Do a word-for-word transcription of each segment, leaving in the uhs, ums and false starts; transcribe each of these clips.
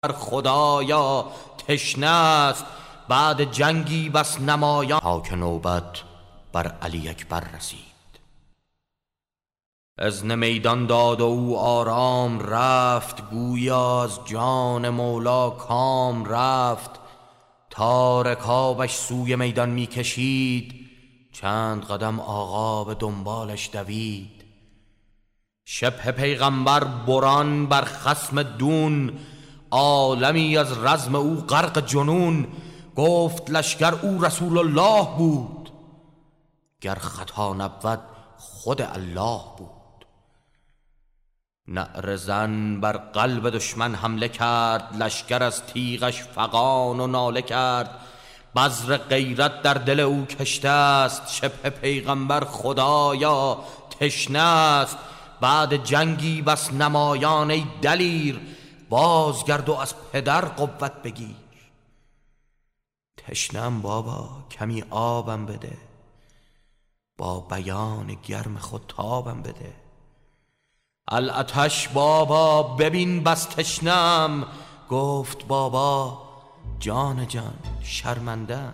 خدایا تشنه است بعد جنگی بس نمایان، تا که نوبت بر علی اکبر رسید. اذن میدان داد و او آرام رفت، گویا از جان مولا کام رفت. تا رکابش سوی میدان می کشید، چند قدم آقا به دنبالش دوید. شبه پیغمبر بران بر خصم دون، عالمی از رزم او غرق جنون. گفت لشکر او رسول الله بود، گر خطا نبود خود الله بود. نعره زن بر قلب دشمن حمله کرد، لشکر از تیغش فغان و ناله کرد. بذر غیرت در دل او کشته است، شبه پیغمبر خدایا تشنه است بعد جنگی بس نمایان. ای دلیر بازگرد و از پدر قوت بگیر. تشنم بابا کمی آبم بده، با بیان گرم خود تابم بده. العطش بابا ببین بس تشنم، گفت بابا جان جان شرمندم.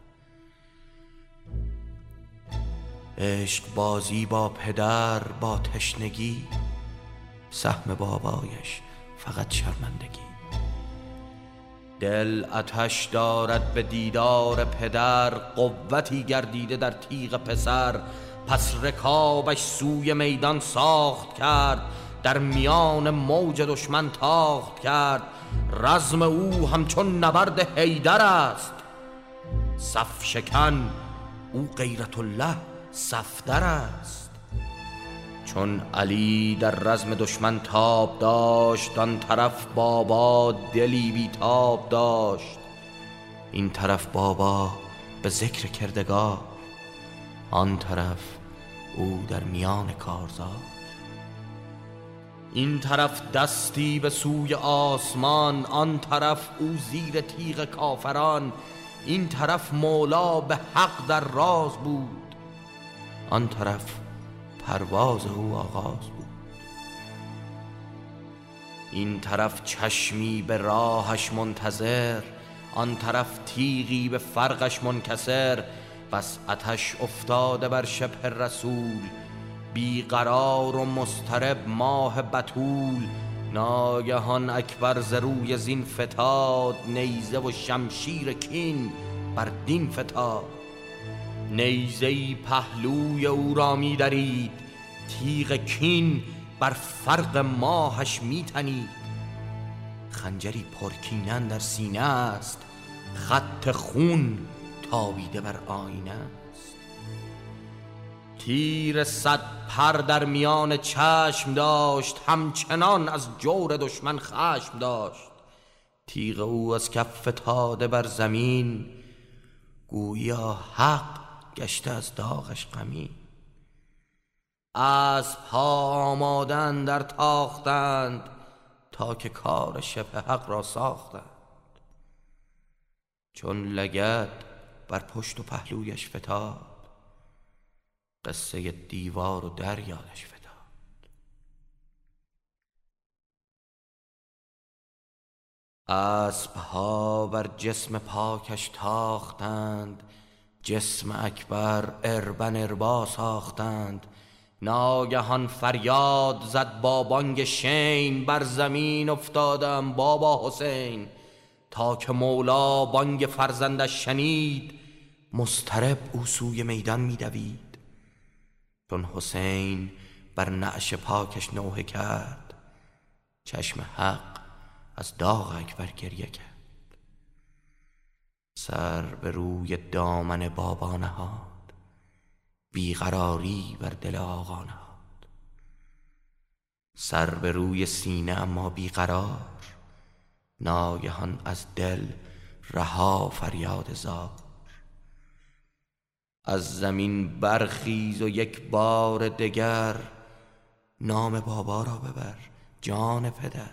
عشق بازی با پدر با تشنگی، سهم بابایش فقط شرمندگی. دل آتش دارد به دیدار پدر، قوتی گردیده در تیغ پسر. پس رکابش سوی میدان ساخت کرد، در میان موج دشمن تاخت کرد. رزم او همچون نبرد حیدر است، صف شکن او غیرت الله صفدر است. چون علی در رزم دشمن تاب داشت، آن طرف بابا دلی بی تاب داشت. این طرف بابا به ذکر کردگار، آن طرف او در میان کارزار. این طرف دستی به سوی آسمان، آن طرف او زیر تیغ کافران. این طرف مولا به حق در راز بود، آن طرف پرواز او آغاز بود. این طرف چشمی به راهش منتظر، آن طرف تیغی به فرقش منکسر. بس آتش افتاده بر شبه رسول، بیقرار و مضطرب ماه بتول. ناگهان اکبر ز روی زین فتاد، نیزه و شمشیر کین بر دین فتاد. نیزه‌ای پهلوی او را می درید، تیغ کین بر فرق ماهش می تنید. خنجری پرکینن در سینه است، خط خون تابیده بر آینه است. تیر صد پر در میان چشم داشت، همچنان از جور دشمن خشم داشت. تیغ او از کف فتاده بر زمین، گویا حق گشته از داغش غمین. از پا آمادن در تاختند، تا که کار شبه حق را ساختند. چون لگد بر پشت و پهلویش فتاد، قصه دیوار و در یادش فتاد. اسبها بر جسم پاکش تاختند، جسم اکبر اربن اربا ساختند. ناگهان فریاد زد با بانگ شین، بر زمین افتادم بابا حسین. تا که مولا بانگ فرزندش شنید، مضطرب او سوی میدان می دوید. چون حسین بر نعش پاکش نوحه کرد، چشم حق از داغ اکبر گریه کرد. سر به روی دامن بابا نهاد، بیقراری بر دل آقا نهاد. سر به روی سینه اما بیقرار، ناگهان از دل رها فریاد زار. از زمین برخیز و یک بار دگر، نام بابا را ببر جان پدر.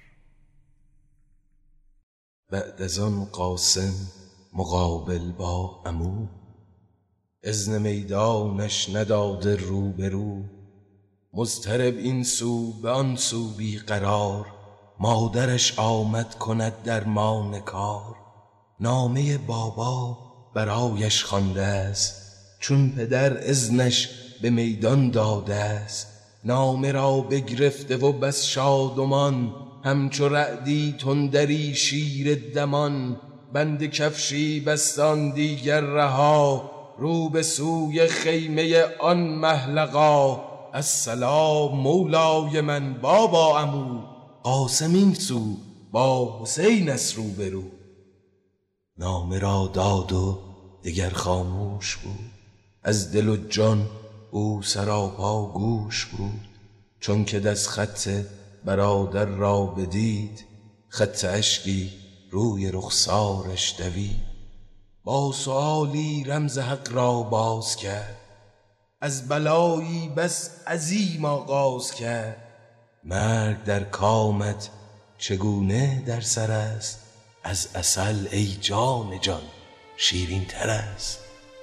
بعد از آن قاسم مقابل با عمو، اذن میدانش نداده رو به رو. مضطرب این سو به آن سو بی قرار، مادرش آمد کند درمان کار. نامه بابا برایش خوانده است، چون پدر اذنش به میدان داده است. نامه را بگرفته و بس شادمان، همچو رعدی تندری شیر دمان. بند کفشی بستان دیگر رها، رو به سوی خیمه آن محلقا. السلام مولای من بابا عمو، قاسم این سو با حسین است رو به رو. نامه را داد و دگر خاموش بود، از دل و جان او سراپا گوش بود. چون که دست خط برادر را بدید، خط اشکی روی رخسارش دوید. با سؤالی رمز حق را باز کرد، از بلایی بس عظیم آغاز کرد. مرگ در کامت چگونه در سر است، از عسل ای جان جان شیرین تر است.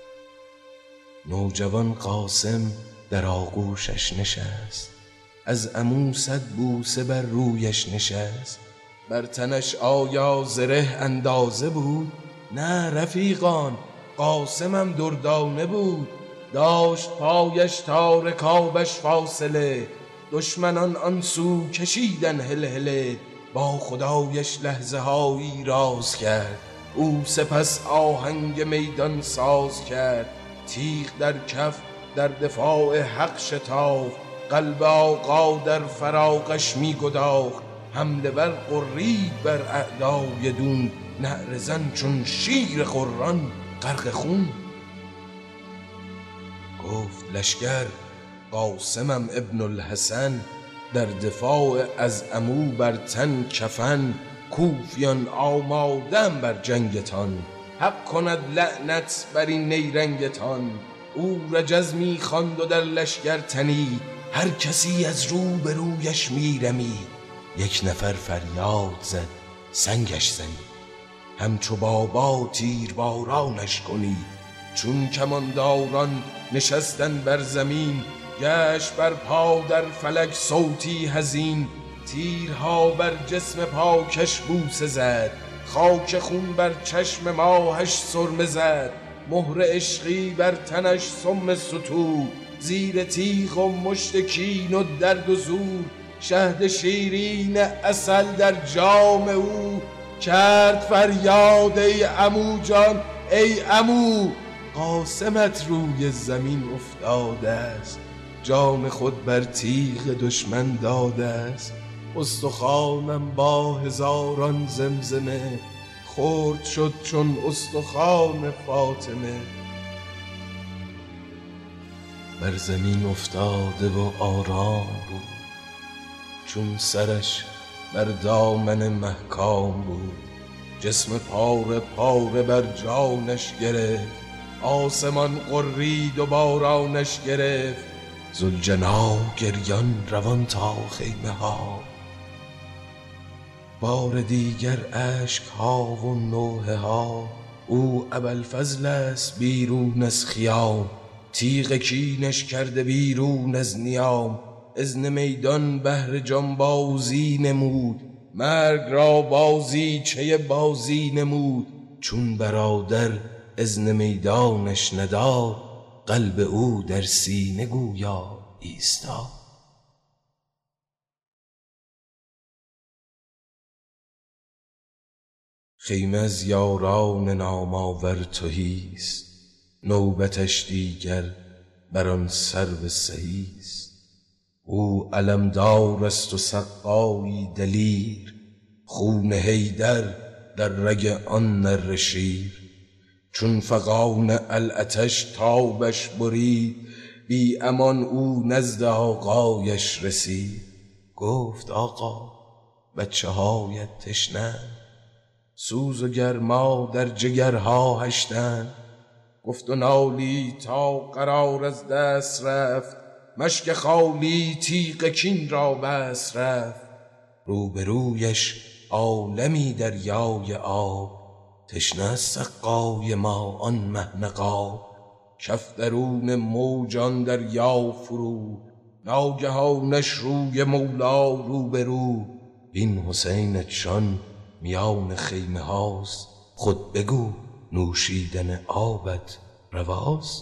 نوجوان قاسم در آغوشش نشست، از عمو صد بوسه بر رویش نشست. بر تنش آیا زره اندازه بود؟ نه رفیقان، قاسمم دردانه بود. داشت پایش تا رکابش فاصله، دشمنان آن سو کشیدن هلهله. با خدایش لحظه هایی راز کرد، او سپس آهنگ میدان ساز کرد. تیغ در کف در دفاع حق شتافت، قلب آقا در فراقش می گداخت. حمله بر قرید بر اعدای دون، نعره زن چون شیر قران غرق خون. گفت لشکر قاسمم ابن الحسن، در دفاع از عمو بر تن کفن. کوفیان آمادم بر جنگتان، حق کند لعنت بر این نیرنگتان. او رجز می خواند و در لشکر تنی، هر کسی از رو به رویش می رمید. یک نفر فریاد زد سنگش زنی، همچو بابا تیربارانش کنی. چون کمانداران نشستن بر زمین، گشت بر پا در فلک صوتی حزین. تیرها بر جسم پاکش بوسه زد، خاک خون بر چشم ماهش سرمه زد. مهر عشقی بر تنش سم ستود، زیر تیغ و مشت کین و درد و زور. شهد شیرین عسل در جام او، کرد فریاد ای عمو جان ای عمو. قاسمت روی زمین افتاده است، جام خود بر تیغ دشمن داده است. استخوانم با هزاران زمزمه، خرد شد چون استخوان فاطمه. بر زمین افتاده و آرام بود، چون سرش بر دامن محکام بود. جسم پاره پاره بر جانش گرفت، آسمان قرید و بارانش گرفت. ذوالجنا گریان روان تا خیمه ها، بار دیگر اشک ها و نوحه ها. او ابوالفضل است بیرون از خیام، تیغ کینش کرده بیرون از نیام. اذن میدان بهر جانبازی نمود، مرگ را بازیچه بازی نمود. چون برادر اذن میدانش نداد، قلب او در سینه گویا ایستاد. خیمه از یاران نامآور تهیست، نوبتش دیگر بر آن سرو سهیست. او علمدار است و سقایی دلیر، خون حیدر در رگ آن نره شیر. چون فغان العطش تابش برید، بی امان او نزد آقایش رسید. گفت آقا بچه هایت تشنه، سوز و گرما در جگرها هشتن. گفت و نالی تا قرار از دست رفت، مشک خالی تیغ کین را بس رفت. روبرویش عالمی دریای آب، تشنه از سقای ما آن مه نقاب. کف درون موجان دریا فرو، ناگهانش روی مولا روبرو. این حسینتشان میان خیمه هاست، خود بگو نوشیدن آبت رواست.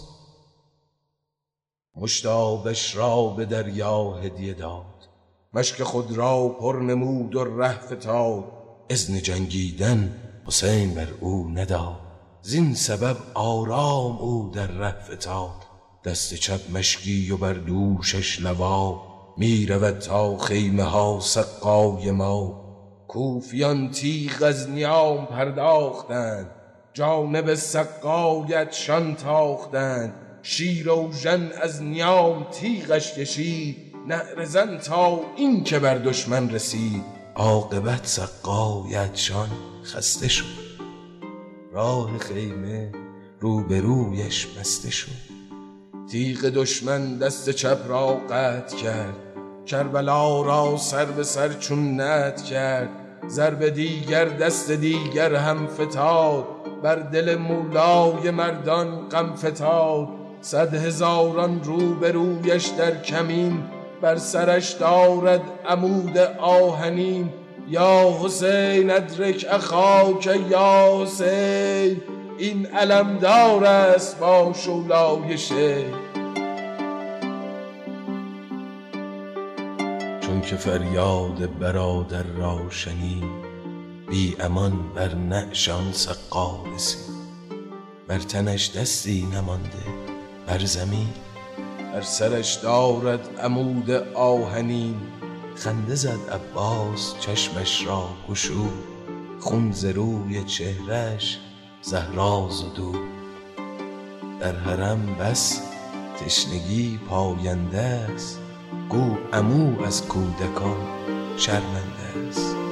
مشتابش را به دریا هدیه داد، مشک خود را پر نمود و ره فتاد. اذن جنگیدن حسین بر او نداد، زین سبب آرام او در ره فتاد. دست چپ مشکی و بر دوشش لوا، می رود تا خیمه ها سقای ما. کوفیان تیغ از نیام پرداختند، جانب سقایتشان تاختند. شیراوژن از نیام تیغش کشید، نعره زن تا این که بر دشمن رسید. عاقبت سقایتشان خسته شد، راه خیمه روبرویش بسته شد. تیغ دشمن دست چپ را قطع کرد، کربلا را سر به سر چون نطع کرد. ضرب دیگر دست دیگر هم فتاد، بر دل مولای مردان غم فتاد. صد هزاران روبرویش در کمین، بر سرش دارد عمود آهنین. یا حسین ادرک اخاک یا حسین، این علمدار است با شولای شیخ. چون که فریاد برادر را شنید، بی امان بر نعشان سقا رسید. بر تنش دستی نمانده بر زمین، بر سرش دارد عمود آهنین. خنده زد عباس چشمش را گشود، خون ز روی چهرش زهرا زدود. در حرم بس تشنگی پاینده است، گو عمو از کودکان شرمنده است.